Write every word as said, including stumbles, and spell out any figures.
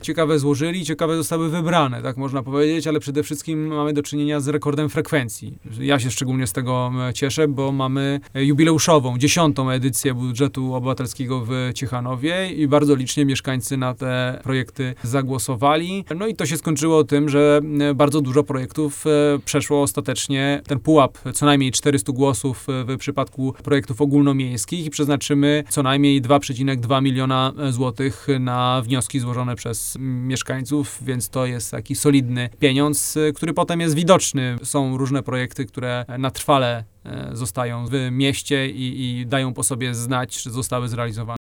ciekawe złożyli, ciekawe zostały wybrane, tak można powiedzieć, ale przede wszystkim mamy do czynienia z rekordem frekwencji. Ja się szczególnie z tego cieszę, bo mamy jubileuszową, dziesiątą edycję budżetu obywatelskiego w Ciechanowie i bardzo licznie mieszkańcy na te projekty zagłosowali. No i to się skończyło tym, że bardzo dużo projektów przeszło ostatecznie ten pułap, co najmniej czterysta głosów w przypadku projektów ogólnomiejskich i przeznaczymy co najmniej dwa przecinek dwa miliona złotych na wnioski złożone przez mieszkańców, więc to jest taki solidny pieniądz, który potem jest widoczny. Są różne projekty, które na trwale zostają w mieście i, i dają po sobie znać, że zostały zrealizowane.